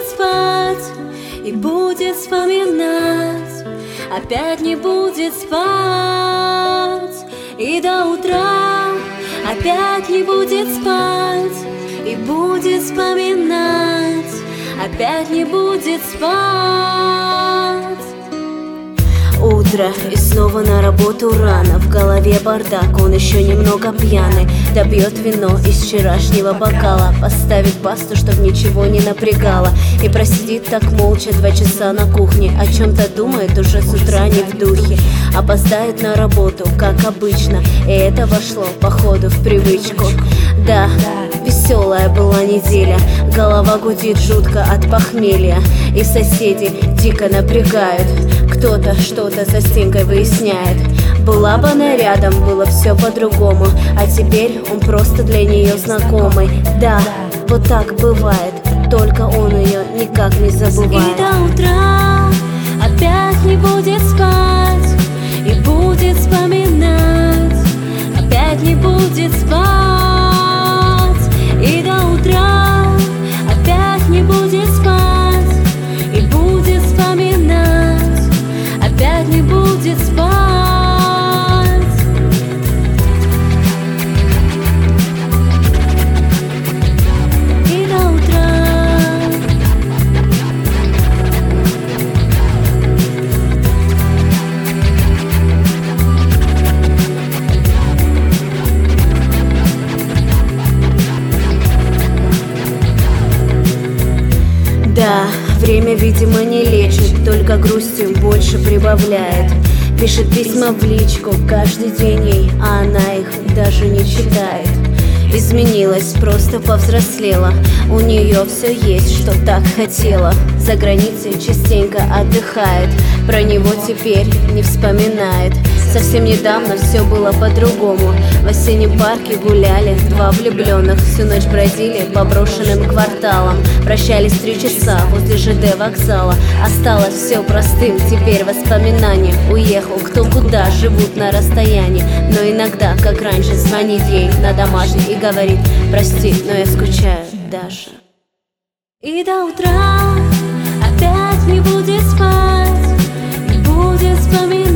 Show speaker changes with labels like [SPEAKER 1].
[SPEAKER 1] спать и будет вспоминать, опять не будет спать и до утра, опять не будет спать и будет вспоминать, опять не будет спать. Утро, и снова на работу рано. В голове бардак, он еще немного пьяный. Допьет вино из вчерашнего бокала, поставит басту, чтоб ничего не напрягало, и просидит так молча 2 часа на кухне. О чем-то думает, уже с утра не в духе. Опоздает на работу, как обычно, и это вошло, походу, в привычку. Да, веселая была неделя, голова гудит жутко от похмелья, и соседи дико напрягают. Кто-то что-то за стенкой выясняет. Была бы она рядом, было все по-другому, а теперь он просто для нее знакомый. Да, вот так бывает, только он ее никак не забывает. И до утра опять не будет спать и будет вспоминать, опять не будет спать. И до утра опять не будет спать и будет вспоминать, опять не будет спать. И до утра. Да, время, видимо, не лечит, только грустью больше прибавляет. Пишет письма в личку каждый день ей, а она их даже не читает. Изменилась, просто повзрослела, у нее все есть, что так хотела. За границей частенько отдыхает, про него теперь не вспоминает. Совсем недавно все было по-другому. В осеннем парке гуляли 2 влюбленных, всю ночь бродили по брошенным кварталам. Прощались 3 часа возле ЖД вокзала. Осталось все простым, теперь воспоминания. Уехал кто куда, живут на расстоянии. Но иногда, как раньше, звонит ей на домашний и говорит: прости, но я скучаю, Даша. И до утра опять не будет спать и будет вспоминать,